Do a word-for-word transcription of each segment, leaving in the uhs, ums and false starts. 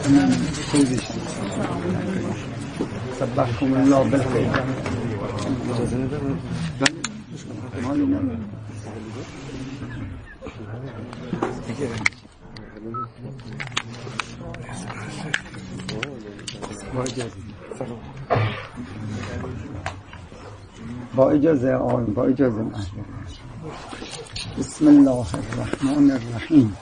توضیح سبحكم الله بالخير. اجازه نده مالی نده با اجازه آن با اجازه من. بسم الله الرحمن الرحیم.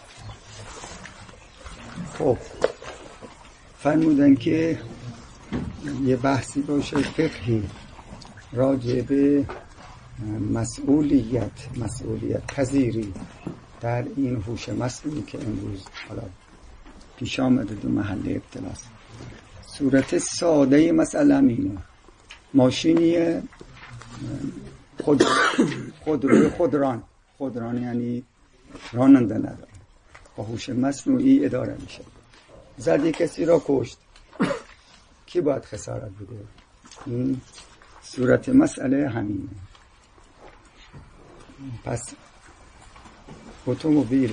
خب فرمودن که یه بحثی باشه فقهی راجع به مسئولیت مسئولیت پذیری در این هوش مصنوعی که امروز حالا پیش آمده دو محل ابتلاست. صورت ساده مثلا اینه: ماشینی خود خودروی خودران خودران یعنی راننده نداره، با هوش مصنوعی اداره میشه. زدی کسی را کشت، کی باید خسارت بده؟ این صورت مسئله همینه. پس اتومبیل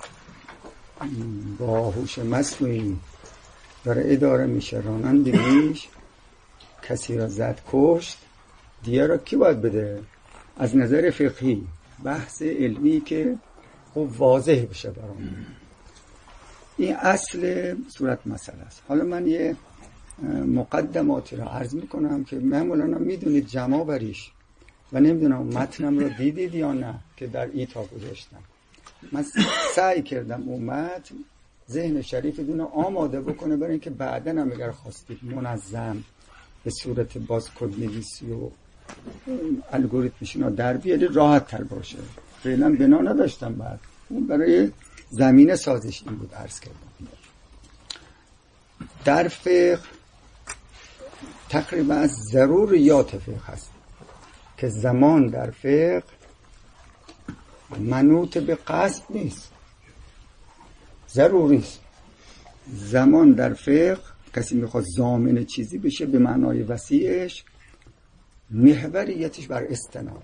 با هوش مصنوعی داره اداره میشه، رانندگیش، کسی را زد کشت، دیگه را کی باید بده؟ از نظر فقهی بحث علمی که خوب واضح بشه برام. این اصل صورت مسئله است. حالا من یه مقدماتی را عرض میکنم که معمولا میدونید جمع بریش و نمیدونم متنم رو دیدید یا نه که در ایتا گذاشتم. من سعی کردم اون متن ذهن شریفتون رو آماده بکنه برای اینکه بعداً هم اگر خواستید منظم به صورت باز کد نویسی و الگوریتمشون رو در بیارید راحت تر باشه. فعلا بنا نداشتم، بعد اون برای زمینه سازش این بود عرض کردم. در فقه تقریبا از ضروریات فقه هست که زمان در فقه منوط به قصد نیست، ضروری است. زمان در فقه کسی میخواد ضامن چیزی بشه به معنای وسیعش، محوریتش بر استناد.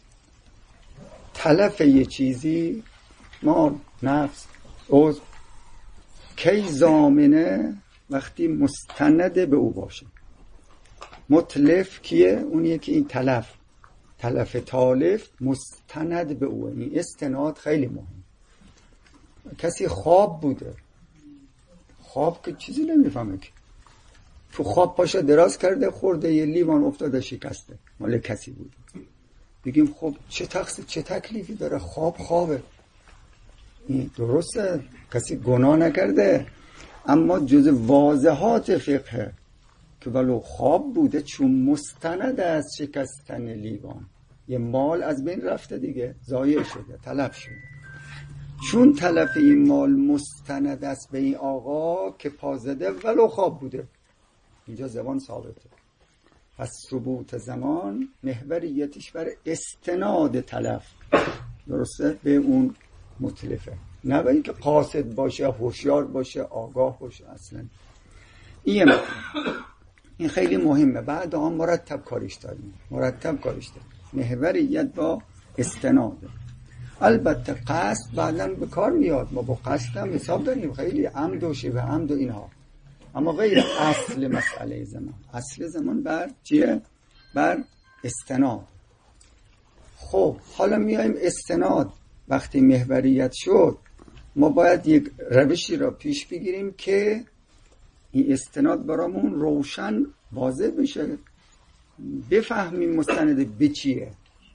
تلف یه چیزی، مال، نفس، عضو، کی ضامنه؟ وقتی مستند به او باشه. متلف کیه؟ اونیه که این تلف تلف تالف مستند به او. این استناد خیلی مهم. کسی خواب بوده، خواب که چیزی نمیفهمه که تو خواب پاشا دراز کرده، خورده یه لیوان افتاده شکسته، مال کسی بوده. بگیم خب چه تقصیر چه تکلیفی داره؟ خواب خوابه، این درسته، کسی گناه نکرده، اما جز واضحات فقه که ولو خواب بوده چون مستند از شکستن لیوان یه مال از بین رفته دیگه، ضایع شده، تلف شده. چون تلف این مال مستند است به این آقا که پازده ولو خواب بوده، اینجا زبان ثابته. پس ثبوت زمان محوریتش بر استناد تلف، درسته، به اون متلفه، نه به اینکه قاصد باشه، هوشیار باشه، آگاه باشه. اصلا این این خیلی مهمه. بعد هم مرتب کاریش داریم، مرتب کاریش داریم. محوریت با استناده. البته قصد بعداً به کار میاد، ما با قصد هم حساب داریم، خیلی عمد و شبه عمد و اینها، اما غیر اصل مسئله زمان. اصل زمان بر چیه؟ بر استناد. خب حالا میایم استناد وقتی محوریت شد، ما باید یک روشی را پیش بگیریم که این استناد برامون روشن واضح بشه، بفهمیم مستند به چیه.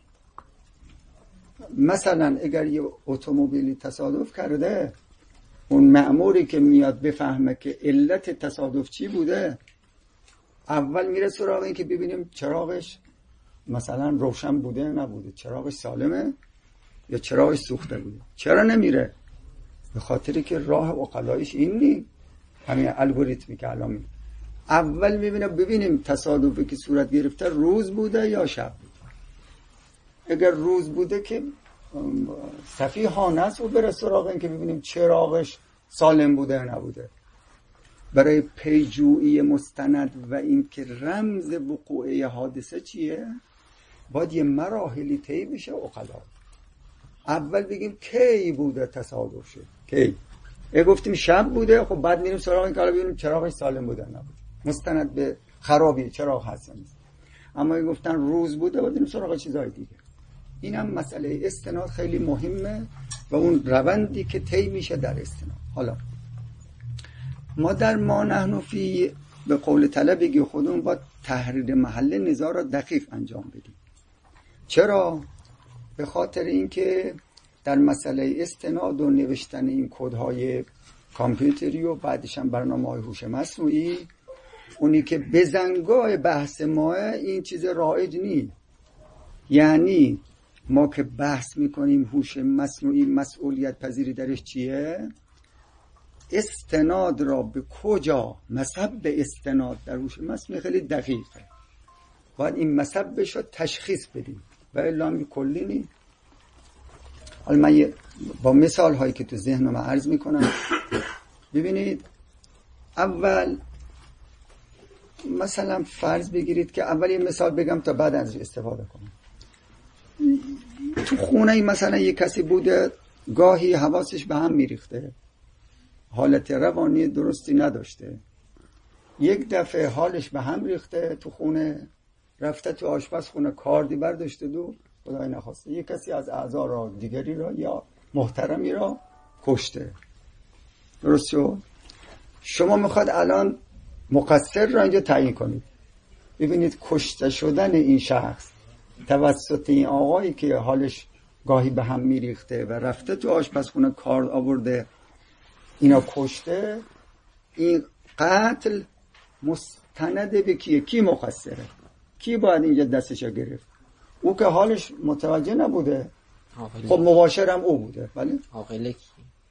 مثلا اگر یه اتومبیلی تصادف کرده، اون مأموری که میاد بفهمه که علت تصادف چی بوده، اول میره سراغ این که ببینیم چراغش مثلا روشن بوده نبوده، چراغش سالمه یا چراغش سوخته بوده. چرا نمیره؟ به خاطری که راه عقلایش این نی، همین الگوریتمی که الان می اول میبینه ببینیم تصادفی که صورت گرفته روز بوده یا شب بوده. اگر روز بوده که سفیهانه است و بره سراغ این که ببینیم چراغش سالم بوده یا نبوده. برای پیجویی مستند و این که رمز وقوع حادثه چیه، باید یه مراحلی طی بشه. عقلا اول بگیم کی بوده تصادف شد، کی اگه گفتیم شب بوده، خب بعد میریم سراغ این که حالا ببینیم چراغش سالم بوده نبود، مستند به خرابی چراغ هست نیست. اما اگه گفتن روز بوده، باید بریم سراغ چیزهای دیگه. این هم مسئله استناد خیلی مهمه و اون روندی که طی میشه در استناد. حالا ما در ما نحن فی به قول طلبگی خودمون با تحریر محل نزاع را دقیق انجام بدیم. چرا؟ به خاطر اینکه در مسئله استناد و نوشتن این کدهای کامپیوتری و بعدش هم برنامه‌های هوش مصنوعی، اونی که بزنگاه بحث ما این چیز رایج نیست. یعنی ما که بحث میکنیم هوش مصنوعی مسئولیت پذیری درش چیه، استناد را به کجا، مصب استناد در هوش مصنوعی خیلی دقیقه، باید این مصبش رو تشخیص بدیم و الا هم کلی نیست. حالا من با مثال هایی که تو ذهن من عرض میکنم. ببینید، اول مثلا فرض بگیرید که اول یه مثال بگم تا بعد ازش استفاده کنم. تو خونه مثلا یه کسی بوده گاهی حواسش به هم میریخته، حالت روانی درستی نداشته، یک دفعه حالش به هم ریخته تو خونه، رفته تو آشپزخونه کاردی برداشته دو خدای نخواسته یک کسی از اعضا را دیگری را یا محترمی را کشته. درست شد؟ شما میخواد الان مقصر را اینجا تعیین کنید. ببینید کشته شدن این شخص توسط این آقایی که حالش گاهی به هم میریخته و رفته تو آشپزخونه کارد آورده اینا کشته، این قتل مستند به کیه؟ کی مقصره؟ کی باید اینجا دستشو گرفت؟ او که حالش متوجه نبوده، خب مباشرم او بوده. ولی عاقله کی؟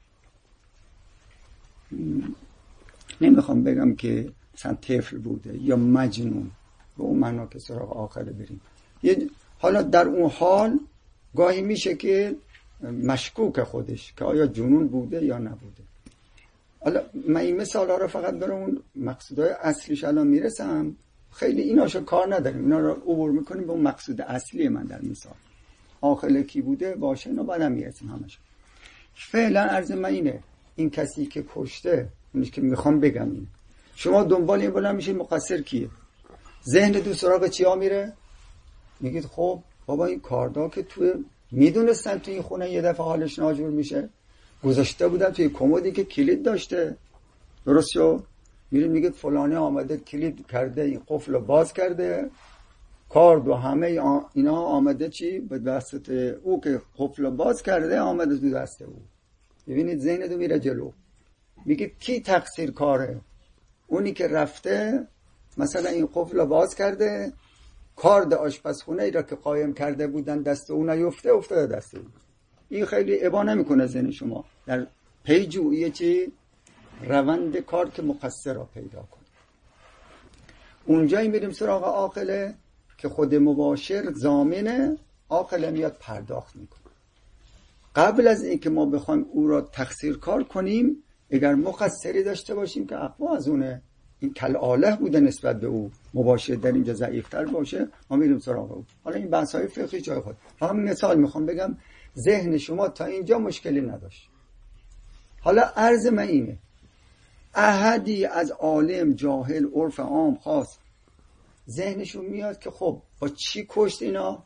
نمیخوام بگم که مثلا طفل بوده یا مجنون، به اون معنا که سراغ عاقله بریم. حالا در اون حال گاهی میشه که مشکوک خودش که آیا جنون بوده یا نبوده. حالا من این مثال ها رو فقط برای اون مقصودهای اصلیش الان میرسم، خیلی ایناشو کار نداریم، اینا رو عبور میکنیم به اون مقصود اصلی من در مثال. عاقله کی بوده باشه، اینا بعدم میرسیم همش. فعلا عرض من اینه، این کسی که کشته، اونیش که میخوام بگم اینه، شما دنبال این بلند میشید مقصر کیه؟ ذهن دو سراغ چیا میره؟ میگید خب بابا این کاردا که توی میدونستن توی این خونه یه دفعه حالش ناجور میشه، گذاشته بودن توی کمدی که کلید داشته. درست شد؟ میرید میگید فلانی آمده کلید کرده، این قفل رو باز کرده، کارد و همه اینا آمده چی؟ به دست او که قفل رو باز کرده آمده تو دست او. ببینید ذهن دو میره جلو، میگید کی تقصیر کاره؟ اونی که رفته مثلا این قفل رو باز کرده، کارد آشپزخونه ای را که قایم کرده بودن دست اون نیفته، افتاده دست اون. این خیلی ابا نمیکنه ذهن شما در پیجویی چی؟ روند کار که مقصر را پیدا کنه. اونجایی میریم سراغ عاقله که خود مباشر ضامنه، عاقله میاد پرداخت میکنه. قبل از اینکه ما بخوایم او را تقصیر کار کنیم، اگر مقصری داشته باشیم که اقوا از اونه، این کلاله بوده نسبت به او، مباشر در اینجا ضعیفتر باشه، ما میریم سراغ او. حالا این بحث های فقهی جای خود، فقط مثال میخوام بگم ذهن شما تا اینجا مشکلی نداشت. حالا عرض من اینه، احدی از عالم جاهل عرف عام خاص ذهنشون میاد که خب با چی کشت اینا؟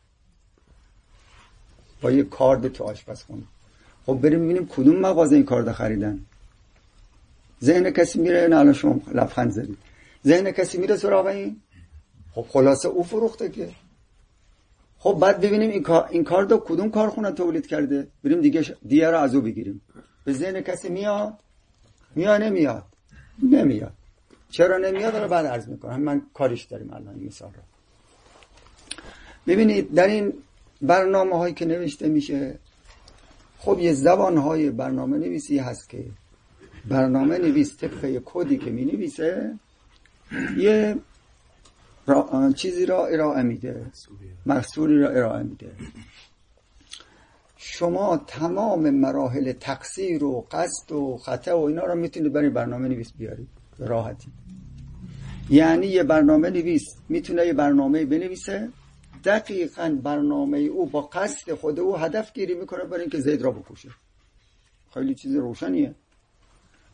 با یه کارد تو آشپزخونه. خب بریم ببینیم کدوم مغازه این کارد خریدن. ذهن کسی میره، نه الان شما لبخند زدید، ذهن کسی میره سراغ این؟ خب خلاصه او فروخته که. خب بعد ببینیم این کار این کارد کدوم کارخونه تولید کرده، بریم دیگه ش... دیگه رو از او بگیریم. به ذهن کسی میاد؟ میاد نمیاد؟ نمیاد. چرا نمیاد رو بعد عرض میکنم، من کاریش داریم الان این مثال رو. ببینید در این برنامه هایی که نوشته میشه، خب یه زبان های برنامه نویسی هست که برنامه نویس طبق کدی که می نویسه یه را... چیزی را ارائه میده، محصولی را ارائه میده. شما تمام مراحل تقصیر و قصد و خطا و اینا را میتونید برای برنامه نویس بیارید راحتی. یعنی یه برنامه نویس میتونه یه برنامه بنویسه، دقیقاً برنامه او با قصد خود او هدف گیری میکنه برای اینکه زید را بکشه. خیلی چیز روشنیه.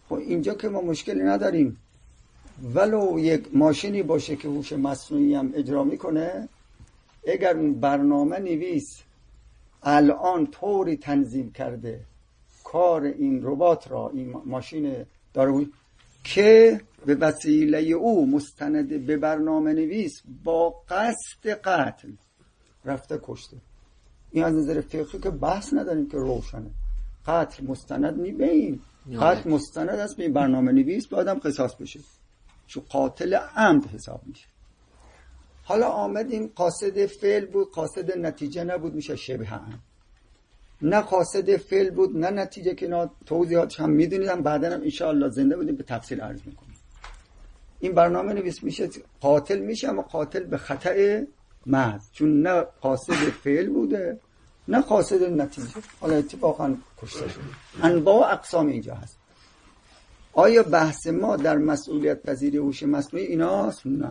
خب اینجا که ما مشکلی نداریم، ولو یک ماشینی باشه که هوش مصنوعی هم اجرا میکنه، اگر اون برنامه نویس الان طوری تنظیم کرده کار این ربات را، این ماشین داره که به وسیله او مستند به برنامه نویس با قصد قتل رفته کشته، این از نظر فقهی که بحث نداریم که روشنه. قتل مستند نی به این قتل مستند است به برنامه نویس، با آدم قصاص بشه، چون قاتل عمد حساب میشه. حالا آمدیم قاصد فعل بود، قاصد نتیجه نبود، میشه شبه هم. نه قاصد فعل بود نه نتیجه، که نه توضیحاتش هم میدونیدم، بعدا هم انشاءالله زنده بودیم به تفصیل عرض میکنیم. این برنامه نویس میشه قاتل میشه، اما قاتل به خطأ محض، چون نه قاصد فعل بوده نه قاصد نتیجه، حالا اتفاقا کشته شده. انواع اقسام اینجا هست. آیا بحث ما در مسئولیت پذیری هوش مصنوعی ایناست؟ نه،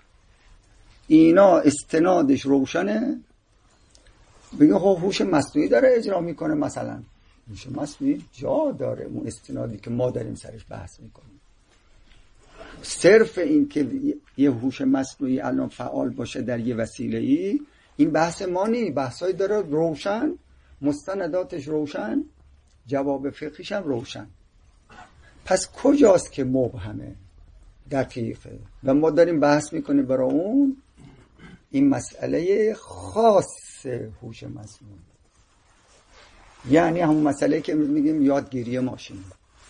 اینا استنادش روشنه. بگه خب هوش مصنوعی داره اجرا میکنه، مثلا هوش مصنوعی جا داره، اون استنادی که ما داریم سرش بحث میکنیم. صرف این که یه هوش مصنوعی الان فعال باشه در یه وسیله‌ای، این بحث ما نی، بحثای داره روشن، مستنداتش روشن، جواب فقهیش هم روشن. پس کجاست که مبهمه؟ دقیقه. و ما داریم بحث میکنیم برای اون این مسئله خاص هوش مصنوعی، یعنی همون مسئله که میگیم یادگیری ماشین.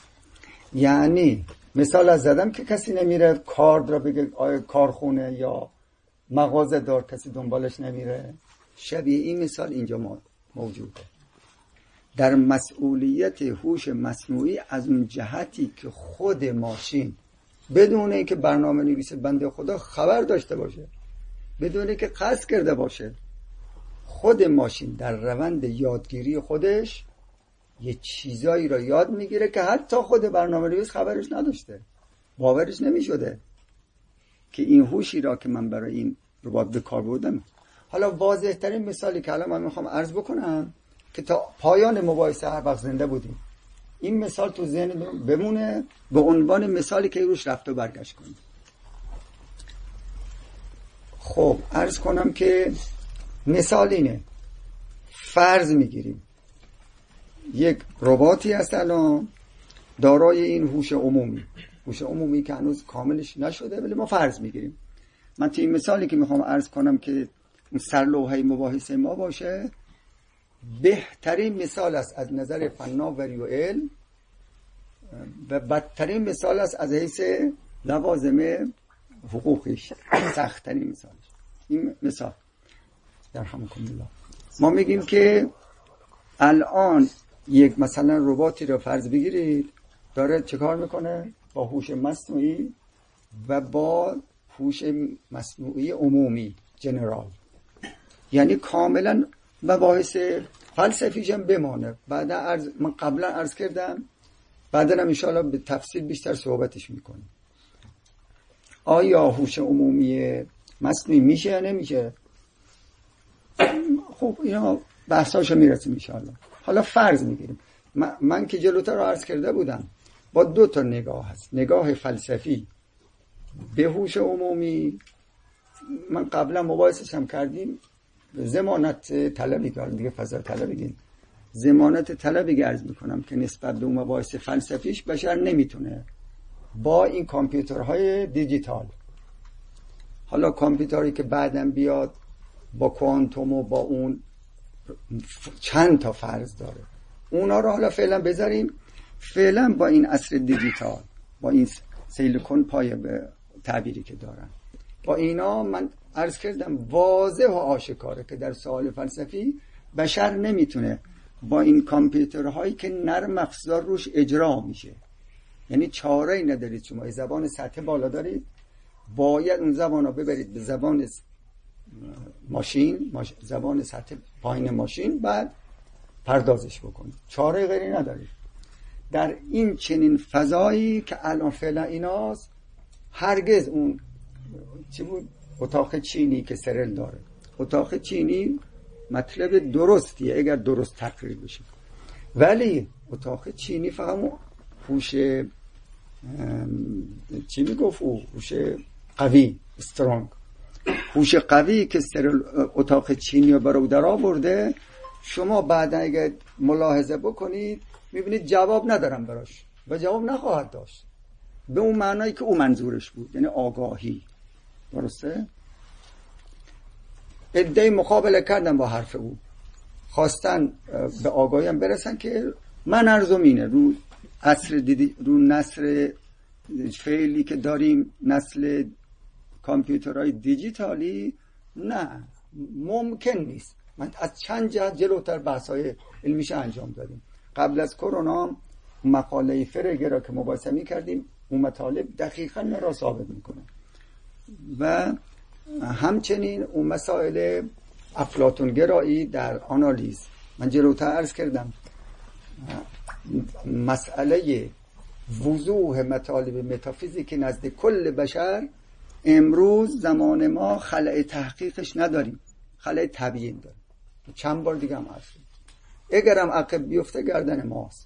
یعنی مثال از زدم که کسی نمیره کارد را بگه آیا کارخونه یا مغازه دار کسی دنبالش نمیره، شبیه این مثال اینجا موجوده. در مسئولیت هوش مصنوعی از اون جهتی که خود ماشین بدون اینکه برنامه نویس بنده خدا خبر داشته باشه، بدون اینکه قصد کرده باشه، خود ماشین در روند یادگیری خودش یه چیزایی را یاد میگیره که حتی خود برنامه نویس خبرش نداشته، باورش نمیشده که این هوشی را که من برای این ربات به کار بردم. حالا واضح ترین مثالی که الان من میخوام عرض بکنم که تا پایان مباحثه هر وقت زنده بودیم، این مثال تو ذهن بمونه به عنوان مثالی که روش رفت و برگشت کنیم. خب عرض کنم که مثال اینه، فرض میگیریم یک رباتی هست الان دارای این هوش عمومی، هوش عمومی که هنوز کاملش نشده، ولی ما فرض میگیریم. من تو این مثالی که میخوام عرض کنم که اون سرلوحه مباحثه ما باشه، بهترین مثال است از نظر فناوری و علم و بدترین مثال است از حیث لوازم حقوقیش، سخت‌ترین مثالش. این مثال در همکن الله ما میگیم که الان یک مثلا رباتی رو فرض بگیرید داره چه کار میکنه با هوش مصنوعی و با هوش مصنوعی عمومی جنرال، یعنی کاملا مباحث فلسفیش هم بمانه. بعدا عرض من قبلا عرض کردم، بعدا هم انشاءالله به تفصیل بیشتر صحبتش میکنیم. آیا هوش عمومی مصنوعی میشه یا نمیشه؟ خب اینا بحثاشو میرسیم انشاءالله. حالا فرض میگیریم من, من که جلوتر رو عرض کرده بودم با دو تا نگاه هست، نگاه فلسفی به هوش عمومی، من قبلا مباحثش هم کردیم، ضمانت طلبی کردیم دیگه، فضا طلبی دیگه، ضمانت طلبی عرض میکنم که نسبت به اون مباحث فلسفیش بشر نمیتونه با این کامپیوترهای دیجیتال، حالا کامپیوتری که بعدم بیاد با کوانتوم و با اون چند تا فرض داره، اونا رو حالا فعلا بذاریم. فعلا با این عصر دیجیتال، با این سیلیکون پایه به تعبیری که دارن، با اینا من عرض کردم واضح و آشکاره که در سوال فلسفی بشر نمیتونه با این کامپیوترهایی که نرم افزار روش اجرا میشه، یعنی چاره‌ای ندارید شما زبان سطح بالا دارید، باید اون زبان رو ببرید به زبان ماشین، زبان سطح پایین ماشین، بعد پردازش بکنید، چاره غیری ندارید. در این چنین فضایی که الان فعلا ایناست، هرگز اون چی بود اتاق چینی که سرل داره، اتاق چینی مطلب درستیه اگر درست تقریر بشه، ولی اتاق چینی فقط هوش چی میگفت او هوش قوی استرونگ، هوش قوی که سر اتاق چینی رو برای در آورده، شما بعد اگه ملاحظه بکنید میبینید جواب ندارم براش و جواب نخواهد داشت به اون معنایی که او منظورش بود، یعنی آگاهی. درسته؟ ادعای مقابله کردن با حرف او، خواستن به آگاهی هم برسن که من ارزم اینه رو عصر دیدی، رو نسل فعلی که داریم، نسل کامپیوترهای دیجیتالی، نه ممکن نیست. من از چند جهت جلوتر بحث‌های علمیش انجام دادیم. قبل از کرونا مقاله فرگر را که مباحثه می‌کردیم، اون مطالب دقیقاً را ثابت می‌کنه و همچنین اون مسائل افلاطون گرایی در آنالیز. من جلوتر عرض کردم مسئله وضوح مطالب متافیزیک نزد کل بشر امروز زمان ما خلأ تحقیقش نداریم، خلأ تبیین داریم. چند بار دیگه هم عرض کردم اگرم عقب بیفته گردن ماست.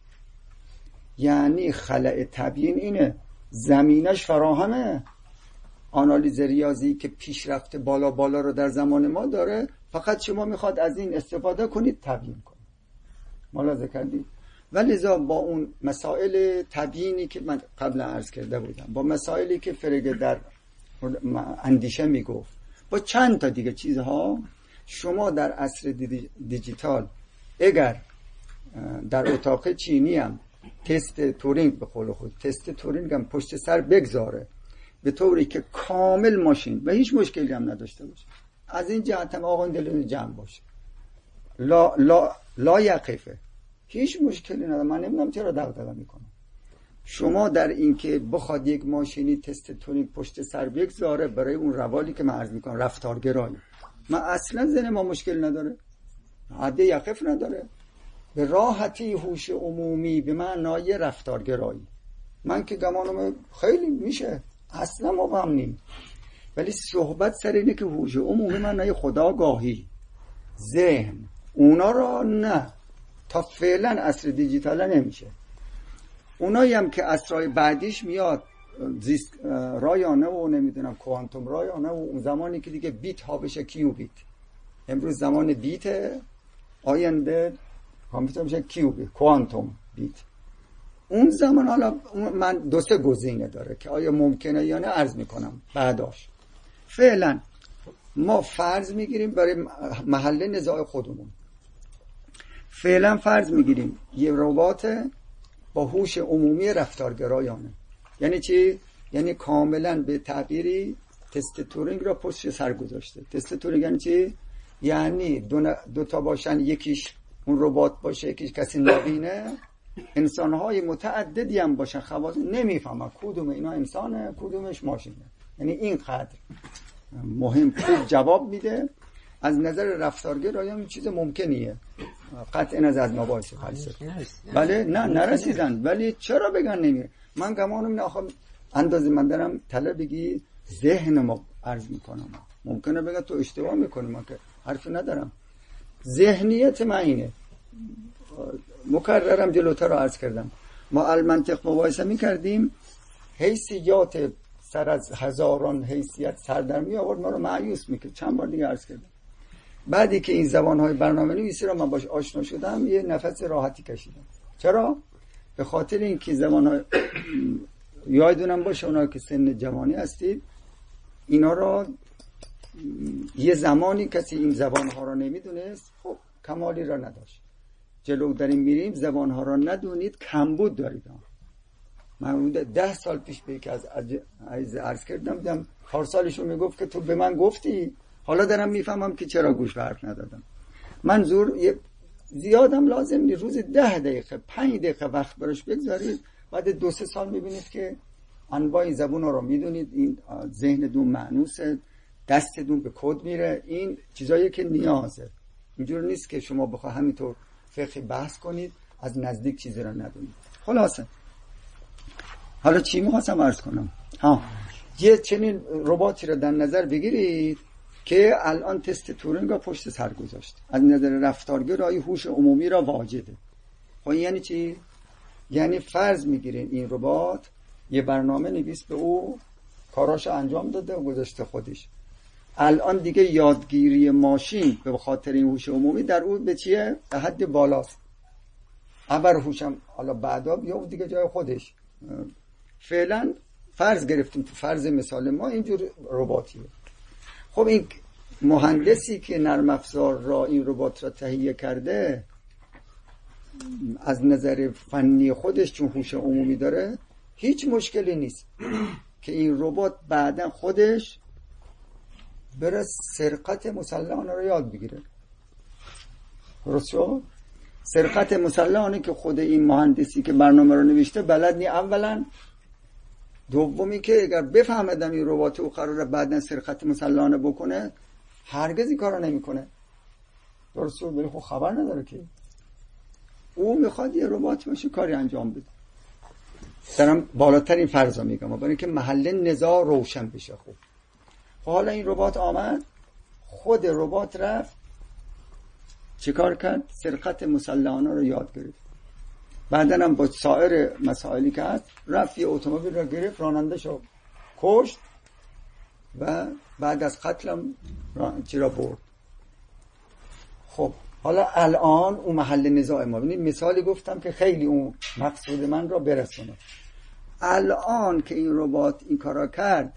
یعنی خلأ تبیین اینه، زمینش فراهمه. آنالیز ریاضی که پیشرفت بالا بالا رو در زمان ما داره، فقط شما میخواد از این استفاده کنید تبیین کنید. ملاحظه کردید؟ ولذا با اون مسائل تبیینی که من قبل عرض کرده بودم، با مسائلی که فرگ در اندیشه میگفت، با چند تا دیگه چیزها، شما در عصر دیجیتال اگر در اتاق چینی هم تست تورینگ به قول خود تست تورینگ هم پشت سر بگذاره به طوری که کامل ماشین و هیچ مشکلی هم نداشته باشه، از این جهت هم آقا دلون جمع باشه، لا لا لا یقفه، هیچ مشکلی نداره. من نمیدونم چرا دغدغه میکنم. شما در این که بخواد یک ماشینی تست تورینگ پشت سر بگذاره برای اون روالی که من عرض میکنم رفتارگرایی، من اصلا ذهن ما مشکل نداره، عده یقف نداره، به راحتی هوش عمومی به معنای رفتارگرایی. من که گمانم خیلی میشه، اصلا مبهم نیم، ولی صحبت سر اینه که هوش عمومی معنای خداگاهی، ذهن، اونا را نه، تا فعلا عصر دیجیتال نمیشه. اونایی هم که عصرهای بعدیش میاد، زیست رایانه و نمیدونم کوانتوم رایانه و اون زمانی که دیگه بیت ها بشه کیو بیت، امروز زمان بیت، آینده کامپیوتر میشه کیو بیت، کوانتوم بیت. اون زمان حالا من دو سه گزینه داره که آیا ممکنه یا نه عرض میکنم بعداش. فعلا ما فرض میگیریم برای محل نزاع خودمون، فعلا فرض میگیریم یه ربات با هوش عمومی رفتارگرایانه. یعنی چی؟ یعنی کاملا به تعبیری تست تورینگ را پشت سر گذاشته. تست تورینگ یعنی چی؟ یعنی دو, دو تا باشن، یکیش اون ربات باشه یکیش کسی نبینه، انسانهای متعددی هم باشن، خواص نمیفهمن کدوم اینا انسانه کدومش ماشینه. یعنی اینقدر مهم خوب جواب میده. از نظر رفتارگرایان این چیز ممکنیه، قطع نظر از مباحث فلسفی. بله نه نرسیدن، ولی چرا بگن نمیره؟ من گمانم نه آخه اندازه من دارم طلب بگی ذهن ما عرض میکنم، ممکنه بگن تو اشتباه میکنی، من که حرفی ندارم. ذهنیت من اینه، مکررم جلوتر رو عرض کردم، ما المنطق مباحثه میکردیم، حیثیات سر از هزاران حیثیت سر در می آورد، ما رو مایوس میکرد. چند بار دیگه عرض کردم. بعدی که این زبانهای برنامه نویسی رو من باش آشنا شدم، یه نفس راحتی کشیدم. چرا؟ به خاطر اینکه زبانهای یادونم باشه، اونا که سن جوانی هستید، اینا را یه زمانی کسی این زبانها را نمیدونست، خب کمالی را نداشت. جلو داریم میریم، زبانها را ندونید کمبود دارید. من ده سال پیش به یک از عزیز عرض کردم، دیدم پارسالشون میگفت که تو به من گفتی، حالا دارم میفهمم که چرا گوش به حرف ندادم. منظور یه زیادم لازم نیست، روز ده دقیقه پنج دقیقه وقت براش بگذارید، بعد دو سه سال میبینید که انواع این زبون ها رو میدونید، این ذهن دون معنوسه، دست دون به کد میره. این چیزایی که نیازه، اینجور نیست که شما بخواه همینطور فقهی بحث کنید از نزدیک چیزی رو ندونید. خلاصه حالا چی میخواستم عرض کنم؟ ها یه چنین رباتی رو در نظر بگیرید که الان تست تورینگ رو پشت سر گذاشت، از نظر رفتارگرایی هوش عمومی را واجده. خب یعنی چی؟ یعنی فرض میگیرین این ربات یه برنامه نویس به او کاراش انجام داده و گذاشته خودش. الان دیگه یادگیری ماشین به خاطر این هوش عمومی در اون به چیه؟ به حد بالاست. ابر هوشم حالا بعدا بیاد دیگه جای خودش. فعلا فرض گرفتیم تو فرض مثال ما اینجور رباتیه. خب این مهندسی که نرم افزار را این ربات را تهیه کرده از نظر فنی خودش چون هوش عمومی داره هیچ مشکلی نیست که این ربات بعدا خودش بره سرقت مسلحانه رو یاد بگیره. درست شد؟ سرقت مسلحانه که خود این مهندسی که برنامه رو نوشته بلد نی اولا، دومی که اگر بفهمدم این ربات او قراره بعدن سرقت مسلحانه بکنه هرگز این کارو نمیکنه. درست شد؟ ولی خب خبر نداره که او میخواد یه ربات باشه کاری انجام بده. دارم بالاترین فرضا میگم برای اینکه محل نزاع روشن بشه. خوب حالا این ربات آمد، خود ربات رفت چیکار کرد؟ سرقت مسلحانه رو یاد گرفت. بعدن هم با سایر مسائلی که هست رفت یه اتومبیل رو گرفت، راننده شو کشت و بعد از قتلم چی را برد. خب حالا الان اون محل نزاع ما، ببینید مثالی گفتم که خیلی اون مقصود من را برسونه. الان که این ربات این کارا کرد،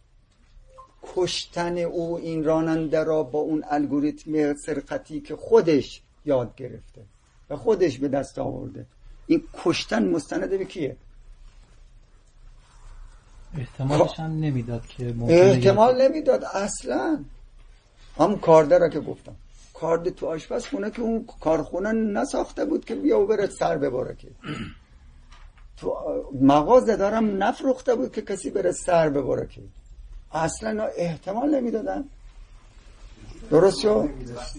کشتن او این راننده را با اون الگوریتم سرقتی که خودش یاد گرفته و خودش به دست آورده، این کشتن مستند به کیه؟ احتمالش هم نمیداد که احتمال نمیداد اصلا. هم کارده را که گفتم، کارده تو آشپزخونه که اون کارخونه نساخته بود که بیا و بره سر بباره، که تو مغازه دارم نفروخته بود که کسی بره سر بباره، که اصلا احتمال نمیدادن. درست شد؟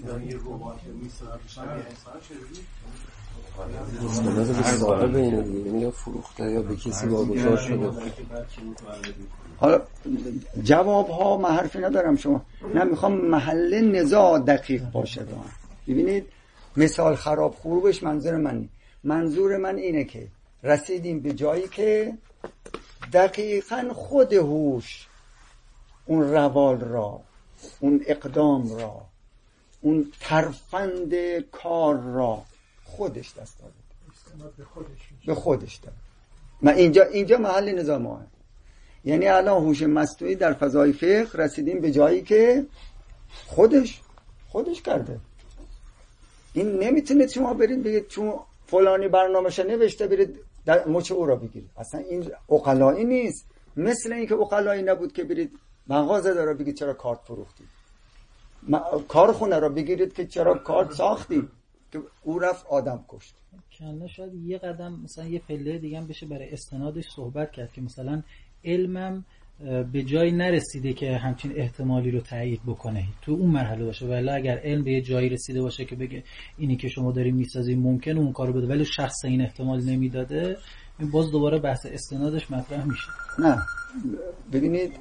صاحب اینو دیگه یا فروخته یا به کسی واگذار شده. حالا جواب ها من حرفی ندارم، شما نه میخوام محل نزاع دقیق باشه. رو ببینید مثال خراب خوبش منظور من منظور من اینه که رسیدیم به جایی که دقیقاً خود هوش اون روال را، اون اقدام را، اون ترفند کار را خودش دست داده، به خودش داد. من اینجا اینجا محل نزاع ما، یعنی الان هوش مصنوعی در فضای فقه رسیدیم به جایی که خودش خودش کرده. این نمیتونه شما برید بگید چون فلانی برنامه‌ش نوشته برید مچ او را بگیرید. اصلا این عقلایی نیست. مثل این که عقلایی نبود که برید مغازه داره بگید چرا کارت فروختی، کارخونه را بگیرید که چرا کارت ساختی، که او رفت آدم کشت. کنه شاید یه قدم مثلا یه پله دیگه هم بشه برای استنادش صحبت کرد که مثلا علمم به جایی نرسیده که همچین احتمالی رو تایید بکنه تو اون مرحله باشه، ولی اگر علم به یه جایی رسیده باشه که بگه اینی که شما داری میسازی ممکنه اون کارو بده ولی شخص این احتمال نمیداده، این باز دوباره بحث استنادش مطرح میشه. نه ببینید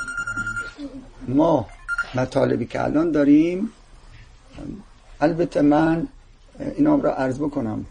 ما مطالبی که الان داریم، البته من اینا را عرض بکنم،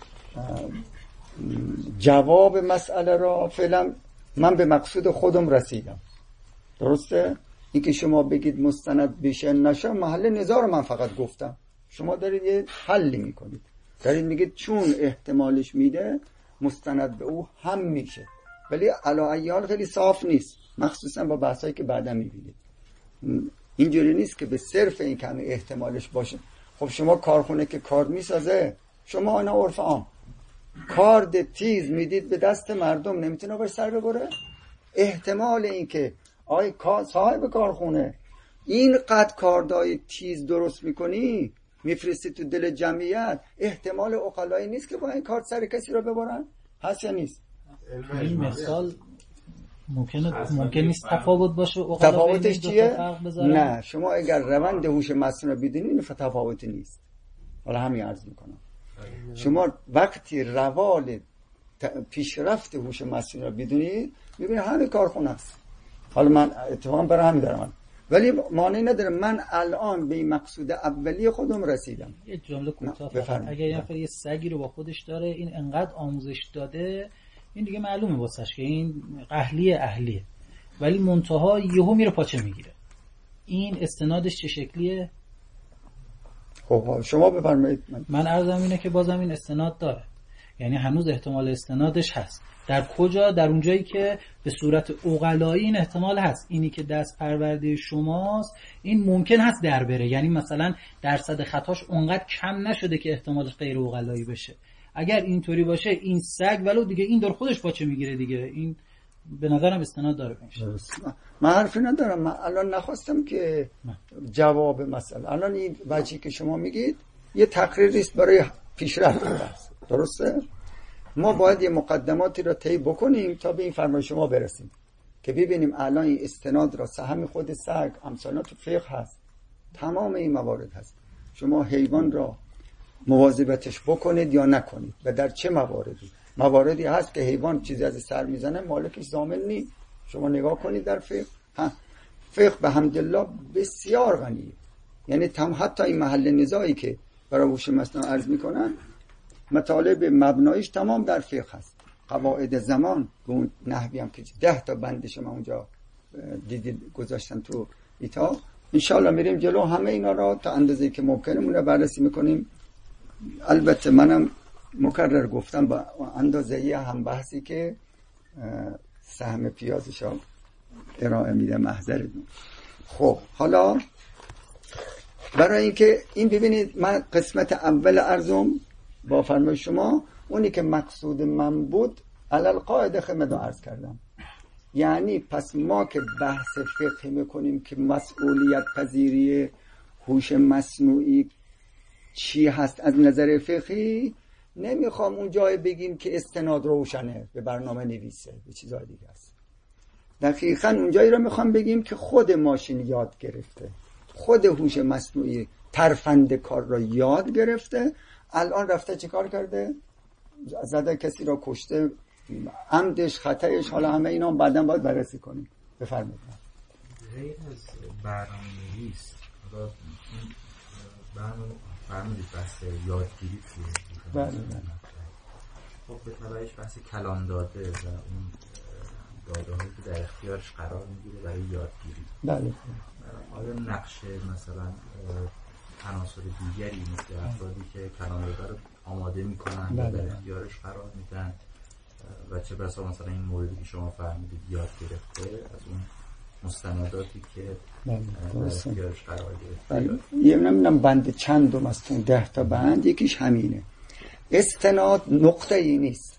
جواب مسئله را فعلا من به مقصود خودم رسیدم. درسته؟ این که شما بگید مستند بشه نشه محل نزاع رو من فقط گفتم، شما دارید یه حلی میکنید، دارید میگید چون احتمالش میده مستند به او هم میشه، ولی علاوه خیلی صاف نیست، مخصوصا با بحثایی که بعدا میبینید. اینجوری نیست که به صرف این کمی احتمالش باشه. خب شما کارخونه که کارد میسازه، شما اینا عرف عام کارد تیز میدید به دست مردم، نمیتونه باش سر ببره. احتمال این که آی صاحب کارخونه این قد کاردای تیز درست میکنی میفرستی تو دل جمعیت، احتمال عقلایی نیست که با این کارد سر کسی رو ببرن؟ هست یا نیست؟ این مثال ممکنه ممکن نیست تفاوت باشه. تفاوتش چیه؟ نه شما اگر روند هوش مصنوعی بدونید این تفاوتی نیست. حالا همین عرض میکنم، شما وقتی روال پیشرفت هوش مصنوعی رو بدونید میبینید همه کارخونه است. حالا من اتفاقا برای همین دارم، ولی معنی نداره من الان به این مقصود اولی خودم رسیدم. یه جمله کوتاه، اگر یه نفر یه سگی رو با خودش داره، این انقدر آموزش داده این دیگه معلومه واسش که این اهلیه اهلیه، ولی منتها یهو میره پاچه میگیره. این استنادش چه شکلیه؟ خب شما بفرمایید. من, من عرضم اینه که بازم این استناد داره، یعنی هنوز احتمال استنادش هست. در کجا؟ در اونجایی که به صورت عقلایی این احتمال هست. اینی که دست پرورده شماست این ممکن هست در بره، یعنی مثلا درصد خطاش اونقدر کم نشده که احتمالش غیر عقلایی بشه. اگر اینطوری باشه این سگ ولو دیگه این دور خودش پاچه میگیره دیگه، این به نظرم استناد داره بهش. من حرفی ندارم، من الان نخواستم که جواب مسئله. الان این وجهی که شما میگید یه تقریری است برای پیشرفت است، درسته؟ ما باید یه مقدماتی را طی بکنیم تا به این فرمایش شما برسیم که ببینیم الان این استناد را سهم خود سگ امثال تو فقه هست، تمام این موارد هست. شما حیوان را مواظبتش بکنید یا نکنید و در چه مواردی؟ مواردی هست که حیوان چیزی از سر میزنه مالکش ضامن نیست. شما نگاه کنید در فقه، ها فقه به حمدالله بسیار غنیه، یعنی تم حتی این محل نزاعی که برای هوش مصنوعی عرض میکنن مطالب مبنایش تمام در فقه هست. قواعد زمان به اون نحوی هم که ده تا بندش ما اونجا دیدید گذاشتن تو ایتا، انشاءالله میریم جلو همه اینا را تا اندازه‌ای که ممکنه مونه بررسی میکنیم. البته منم مکرر گفتم با اندازه‌ای هم بحثی که سهم پیازش ها ارائه میده محضرتون. خب حالا برای اینکه این ببینید من قسمت اول عرضم با فرمایش شما اونی که مقصود من بود علل قاعده خدمتتون عرض کردم. یعنی پس ما که بحث فقه میکنیم که مسئولیت پذیری هوش مصنوعی چی هست از نظر فقهی، نمیخوام اون جای بگیم که استناد روشنه به برنامه نویسه به چیزای دیگه است. دقیقاً اون جایی رو میخوام بگیم که خود ماشین یاد گرفته، خود هوش مصنوعی ترفند کار را یاد گرفته، الان رفته چه کار کرده؟ زده کسی را کشته، عمدش خطایش، حالا همه اینا بعداً باید بررسی کنیم. بفرمایید. غیر از برنامه نویس برنامه فرمودید بحث یادگیری چیه؟ بله بله. خب به تبعش بحث کلان داده و اون داده هایی که در اختیارش قرار میگیره برای یادگیری. بله. آیا نقش مثلا عناصر دیگری مثل افرادی که کلان داده رو آماده میکنن و در اختیارش قرار میدن و چه بسا مثلا این موردی که شما فهمیدید یاد گرفته از اون مستنداتی که در اختیارش قرار گرفته؟ یه نمیدونم بند چندم از تون ده تا بند، یکیش همینه. استناد نقطه ای نیست،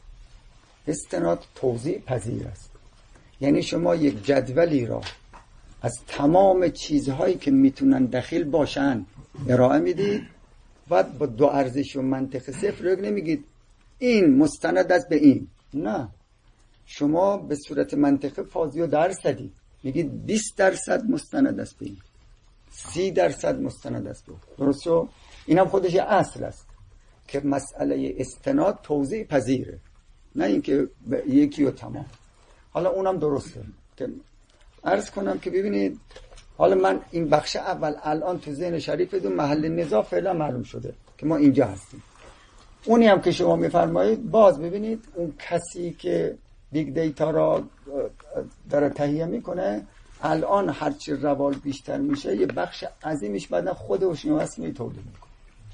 استناد توضیح پذیر است. یعنی شما یک جدولی را از تمام چیزهایی که میتونن دخیل باشن ارائه میدید و با دو ارزش و منطق صفر رو نمیگید این مستند است به این، نه، شما به صورت منطق فاضی و درصدی میگید بیست درصد مستند است به این، سی درصد مستند است به این. درست شو؟ این هم خودش اصل است که مسئله استناد توضیح پذیره، نه اینکه یکی و تمام. حالا اونم درسته که عرض کنم که ببینید، حالا من این بخش اول الان تو ذهن شریفتون محل نزاع فعلا معلوم شده که ما اینجا هستیم. اونی هم که شما میفرمایید باز ببینید اون کسی که بیگ دیتا را داره تهیه میکنه الان هرچی روال بیشتر میشه یه بخش عظیمش بعدا خود هوش مصنوعی تولید میکنه